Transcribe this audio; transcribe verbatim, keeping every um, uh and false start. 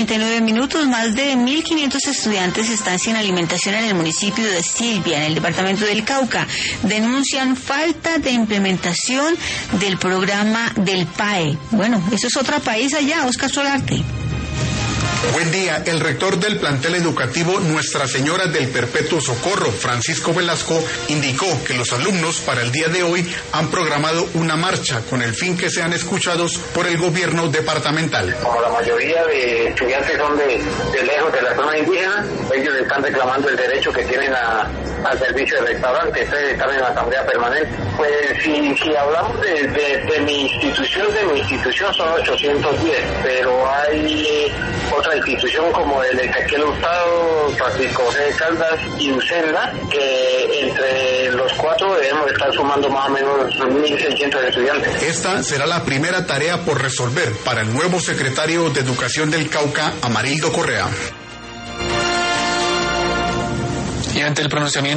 treinta y nueve minutos, más de mil quinientos estudiantes están sin alimentación en el municipio de Silvia, en el departamento del Cauca. Denuncian falta de implementación del programa del P A E. Bueno, eso es otro país allá, Oscar Solarte. Buen día. El rector del plantel educativo Nuestra Señora del Perpetuo Socorro, Francisco Velasco, indicó que los alumnos para el día de hoy han programado una marcha con el fin que sean escuchados por el gobierno departamental. Como la mayoría de estudiantes son de, de lejos de la zona indígena, ellos están reclamando el derecho que tienen a, al servicio de restaurante, entonces están en la asamblea permanente. Pues si, si hablamos de, de, de mi institución, de mi institución son ochocientos diez, pero hay otra institución como el Ezequiel Hurtado, Francisco José de Caldas y Ucenda, que entre los cuatro debemos estar sumando más o menos mil seiscientos estudiantes. Esta será la primera tarea por resolver para el nuevo secretario de Educación del Cauca, Amarildo Correa. Y ante el pronunciamiento